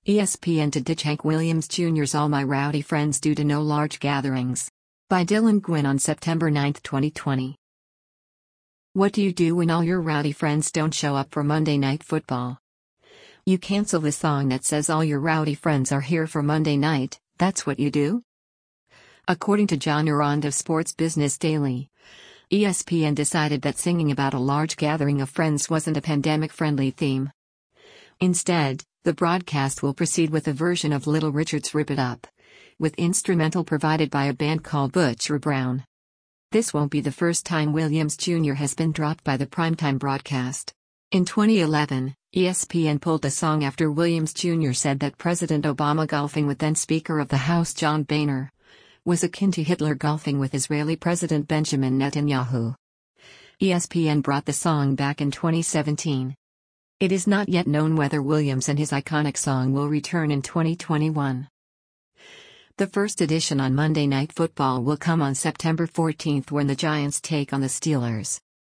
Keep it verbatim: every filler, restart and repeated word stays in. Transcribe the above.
E S P N to ditch Hank Williams Junior's All My Rowdy Friends Due to No Large Gatherings. By Dylan Gwynn on September ninth twenty twenty. What do you do when all your rowdy friends don't show up for Monday Night Football? You cancel the song that says all your rowdy friends are here for Monday night, that's what you do? According to John Urand of Sports Business Daily, E S P N decided that singing about a large gathering of friends wasn't a pandemic-friendly theme. Instead, the broadcast will proceed with a version of Little Richard's Rip It Up, with instrumental provided by a band called Butcher Brown. This won't be the first time Williams Junior has been dropped by the primetime broadcast. In twenty eleven, E S P N pulled the song after Williams Junior said that President Obama golfing with then Speaker of the House John Boehner was akin to Hitler golfing with Israeli President Benjamin Netanyahu. E S P N brought the song back in twenty seventeen. It is not yet known whether Williams and his iconic song will return in twenty twenty-one. The first edition on Monday Night Football will come on September fourteenth when the Giants take on the Steelers.